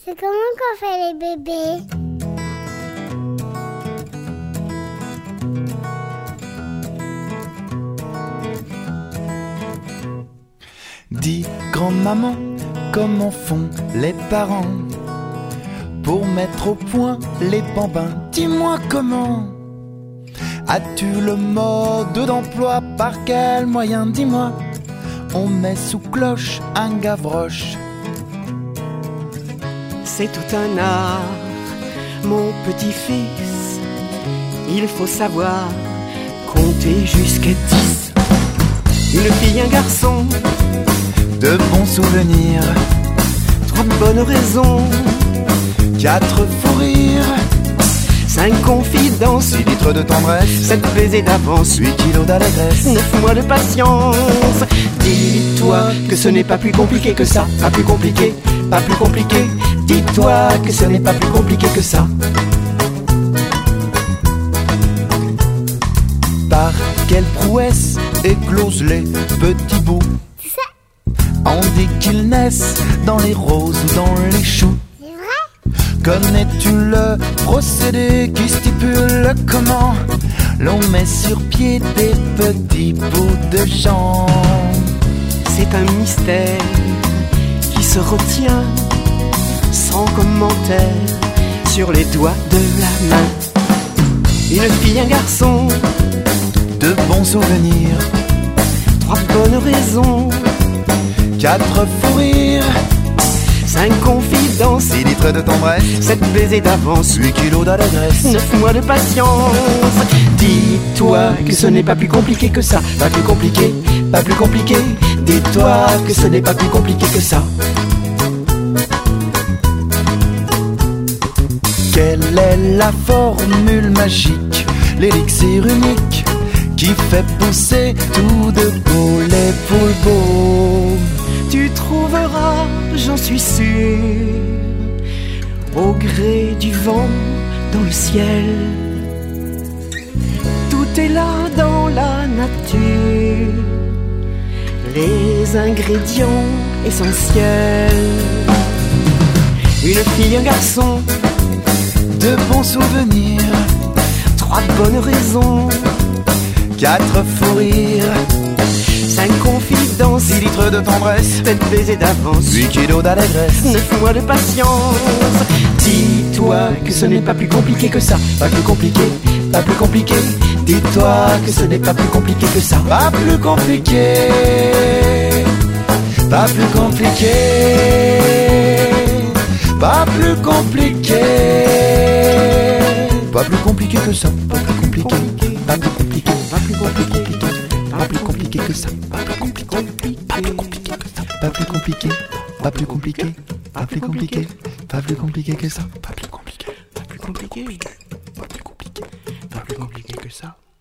C'est comment qu'on fait les bébés? Dis, grand-maman, comment font les parents pour mettre au point les bambins? Dis-moi comment. As-tu le mode d'emploi? Par quel moyen? Dis-moi. On met sous cloche un Gavroche. C'est tout un art, mon petit-fils. Il faut savoir compter jusqu'à 10. Une fille, un garçon, de bons souvenirs, 3 bonnes raisons, 4 fous rires, 5 confidences, 6 litres de tendresse, 7 baisers d'avance, 8 kilos d'allégresse, 9 mois de patience. Dis-toi que ce n'est pas plus compliqué que ça. Pas plus compliqué, pas plus compliqué. Dis-toi que ce n'est pas plus compliqué que ça. Par quelle prouesse éclosent les petits bouts? On dit qu'ils naissent dans les roses ou dans les choux. C'est vrai? Connais-tu le procédé qui stipule comment l'on met sur pied des petits bouts de jambes? C'est un mystère qui se retient sans commentaire sur les doigts de la main. Une fille, un garçon, de bons souvenirs, 3 bonnes raisons, 4 fous rires, 5 confidences, 6 litres de tendresse, 7 baisers d'avance, 8 kilos d'allégresse, 9 mois de patience. Dis-toi que ce n'est pas plus compliqué que ça. Pas plus compliqué, pas plus compliqué. Dis-toi que ce n'est pas plus compliqué que ça. Quelle est la formule magique, l'élixir unique qui fait pousser tout de beau les poules beaux? Tu trouveras, j'en suis sûr, au gré du vent dans le ciel. Tout est là dans la nature, les ingrédients essentiels. Une fille, un garçon, de bons souvenirs, 3 bonnes raisons, 4 fous rires, 5 confidences, 6 litres de tendresse, 7 baisers d'avance, 8 kilos d'allégresse, 9 mois de patience. Dis-toi que ce n'est pas plus compliqué que ça. Pas plus compliqué, pas plus compliqué. Dis-toi que ce n'est pas plus compliqué que ça. pas plus compliqué, pas plus compliqué, pas plus compliqué, pas plus compliqué que ça, pas plus compliqué, pas plus compliqué, pas plus compliqué, pas plus compliqué que ça, pas plus compliqué, pas plus compliqué que ça, pas plus compliqué, pas plus compliqué, pas plus compliqué, pas plus compliqué que ça, pas plus compliqué, Pas plus compliqué, pas plus compliqué, pas plus compliqué que ça.